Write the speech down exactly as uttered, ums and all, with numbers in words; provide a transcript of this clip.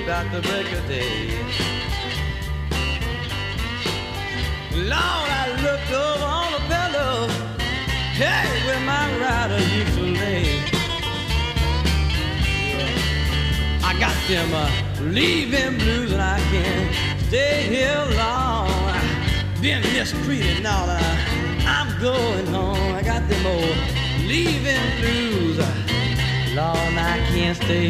about the break of day. Lord, I looked over on the pillow, hey, where my rider used to lay. I got them uh, leaving blues and I can't stay here long. Been mistreated now that I, I'm going home. I got them old leaving blues. Lord, I can't stay